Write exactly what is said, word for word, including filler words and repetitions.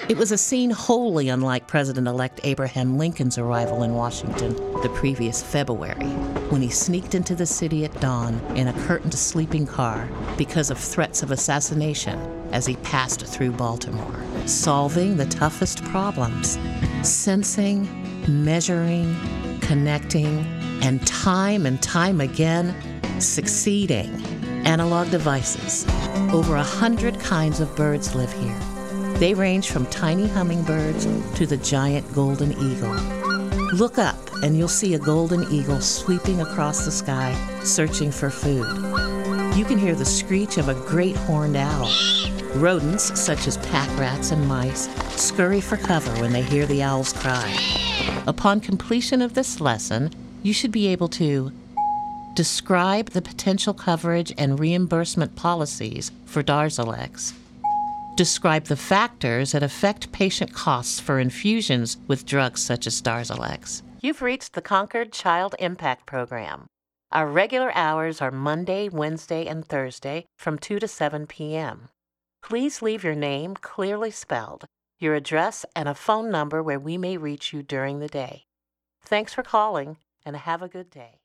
It was a scene wholly unlike President-elect Abraham Lincoln's arrival in Washington the previous February, when he sneaked into the city at dawn in a curtained sleeping car because of threats of assassination as he passed through Baltimore, solving the toughest problems, sensing, measuring, connecting, and time and time again, succeeding. Analog devices. Over a hundred kinds of birds live here. They range from tiny hummingbirds to the giant golden eagle. Look up and you'll see a golden eagle sweeping across the sky, searching for food. You can hear the screech of a great horned owl. Rodents, such as pack rats and mice, scurry for cover when they hear the owl's cry. Upon completion of this lesson, you should be able to describe the potential coverage and reimbursement policies for Darzalex. Describe the factors that affect patient costs for infusions with drugs such as Darzalex. You've reached the Concord Child Impact Program. Our regular hours are Monday, Wednesday, and Thursday from two to seven p.m. Please leave your name clearly spelled, your address, and a phone number where we may reach you during the day. Thanks for calling, and have a good day.